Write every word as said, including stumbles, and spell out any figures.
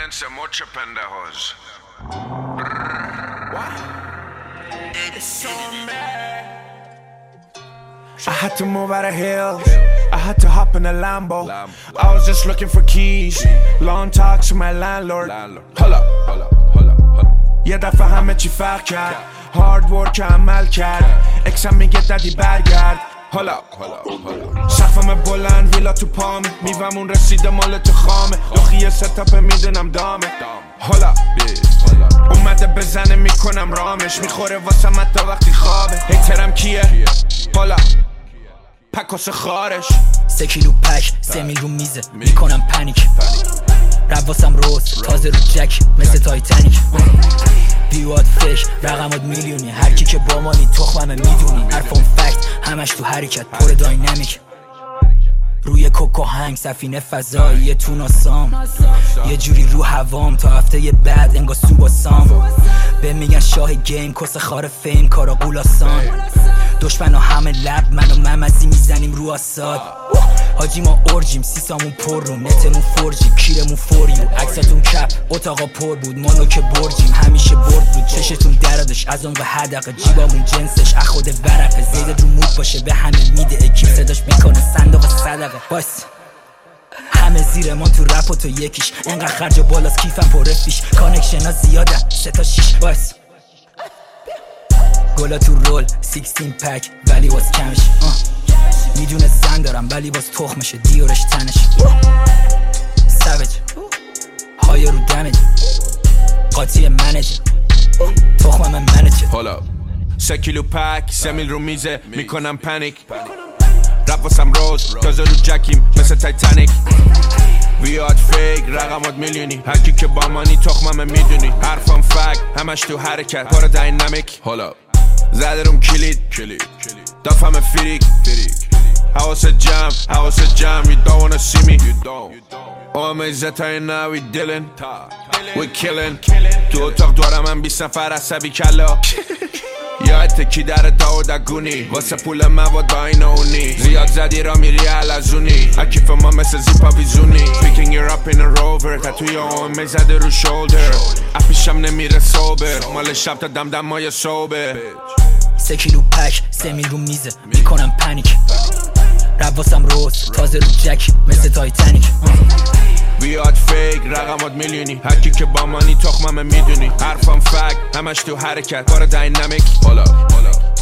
Violencia mucho pendejos. I had to move out of hills, I had to hop in a Lambo. I was just looking for keys, long talks to my landlord. Hold up, hold up, hold up, hold up. یه دفعه همه چی فرق کرد، هارد ورک عمل کرد. اکسم میگه دادی برگرد. حالا سقفم بلند ویلا تو پامه، میومون رسیده مال تو خامه. لخی ستاپ میدونم دامه. حالا اومده بزنه میکنم رامش، میخوره واسه من تا وقتی خوابه. هیترم کیه؟ حالا پکاس خارش. سه کیلو پک، سه میل رو میزه، میکنم پنیک. رواسم روز، تازه رو جک، مثل تایتانیک. بیواد فکر، رقمات میلیونی. هر کی که با مانی تخممه میدونی. حرفم فکت، همش تو حرکت، پر داینامیک. روی کوکو هنگ، سفینه فضایی، یه توناسام. یه جوری رو هوام، تا هفته یه بعد انگا سوباسام. به میگن شاه گیم، کس خار فیم، کارا قولاسان. دشمن ها همه لب، من و ممزی میزنیم رو آساد. حاجی ما اورجیم، سیسامون پر رو، نتمون فورجی، کیرمون فوریو. عکساتون کپ، اتاقا پر بود، مانو که برجیم، همیشه برد بود. چشتون درادش از اون به هدقه، جیبامون جنسش اخود ورقه. زیده رو مود باشه به همه میده، اکیب صداش میکنه صندوق صدقه. باس همه زیر ما تو رپ و تو یکیش، انقدر خرج بالاست کیفم پر فیش. کانکشن ها زیاده، سه تا شیش. باس گلا تو رول، سیکستین پک ولی باز کمش. میدونه زن دارم ولی باز تخمشه، دیورش تنش. سوج های رو دمج، قاطی منجه، تخمم منجه. حالا سه کیلو پک، سه میل رو میزه، میکنم پنیک. رپ واسم روز، تازه رو جکیم، مثل تایتانیک. ویاد فیک، رقمات میلیونی. هر کی که با مانی تخمم میدونی. حرفم فک، همش تو حرکت، پر داینامیک. حالا زده روم کلید، دافم فریک. حواست جمع، حواست جمع. You don't wanna see me. اومه زتای now we dealing, we killing. تو اتاق دارم من بیست نفر عصبی کلا. یادت کی در داودگونی، واسه پول مواد آین اونی. زیاد زدی را میری علزونی، اکیف ما مثل زیپا ویزونی. Picking you up in a rover، تتوی اومه زده رو شولدر. اپیشم نمیره صوبر، مال شب تا دم دم مای صوبه. سه کیلو پک، سه میل رو میزه، میکنم پنیک. رواسم روز، تازه رو جک، مثل تایتانیک. ویاد فیک، رقمات میلیونی. هر کی که با مانی تخمم میدونی. حرفم فک، همش تو حرکت، پر داینامیک. حالا